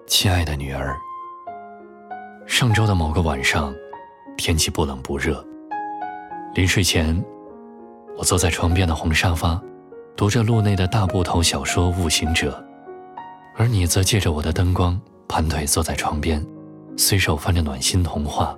亲爱的女儿，上周的某个晚上，天气不冷不热。临睡前，我坐在床边的红沙发，读着路内的大部头小说《悟行者》，而你则借着我的灯光，盘腿坐在床边，随手翻着暖心童话。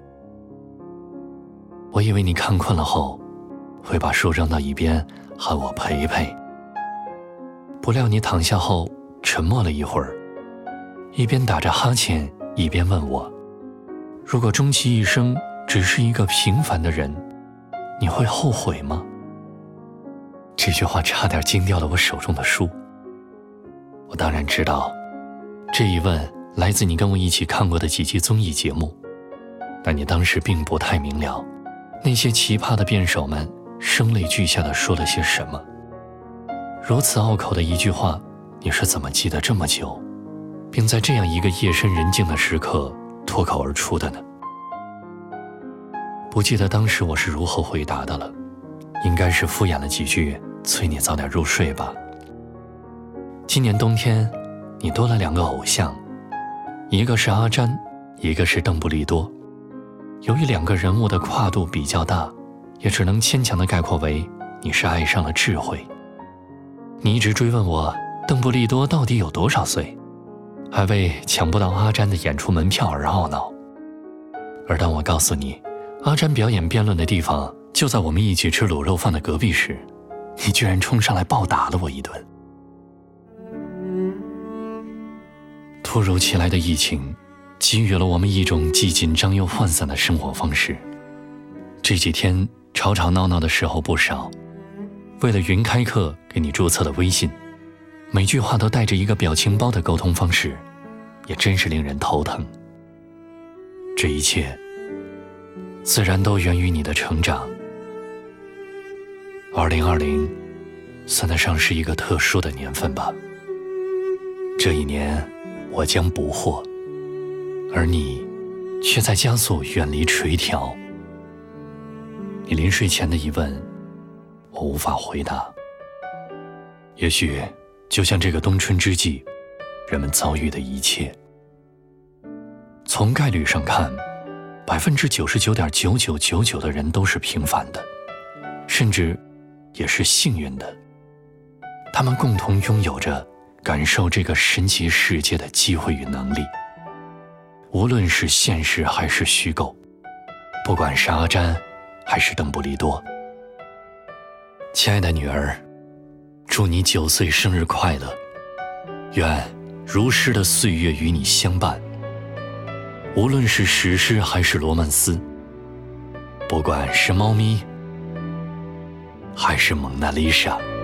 我以为你看困了后，会把书扔到一边，喊我陪陪。不料你躺下后，沉默了一会儿，一边打着哈欠，一边问我，如果终其一生只是一个平凡的人，你会后悔吗？这句话差点惊掉了我手中的书。我当然知道，这一问来自你跟我一起看过的几集综艺节目，但你当时并不太明了，那些奇葩的辩手们声泪俱下地说了些什么。如此拗口的一句话，你是怎么记得这么久，并在这样一个夜深人静的时刻脱口而出的呢？不记得当时我是如何回答的了，应该是敷衍了几句，催你早点入睡吧。今年冬天，你多了2个偶像，一个是阿詹，一个是邓布利多。由于2个人物的跨度比较大，也只能牵强地概括为你是爱上了智慧。你一直追问我邓布利多到底有多少岁，还为抢不到阿詹的演出门票而懊恼。而当我告诉你阿詹表演辩论的地方就在我们一起吃卤肉饭的隔壁时，你居然冲上来暴打了我一顿。突如其来的疫情给予了我们一种既紧张又涣散的生活方式。这几天吵吵闹闹的时候不少，为了云开课给你注册了微信，每句话都带着一个表情包的沟通方式，也真是令人头疼。这一切自然都源于你的成长。2020算得上是一个特殊的年份吧。这一年我将不惑，而你却在加速远离垂髫。你临睡前的疑问，我无法回答。也许就像这个冬春之际，人们遭遇的一切，从概率上看，99.9999%的人都是平凡的，甚至也是幸运的。他们共同拥有着感受这个神奇世界的机会与能力，无论是现实还是虚构，不管是阿詹还是邓布利多。亲爱的女儿，祝你9岁生日快乐，愿如诗的岁月与你相伴。无论是史诗还是罗曼斯，不管是猫咪还是蒙娜丽莎。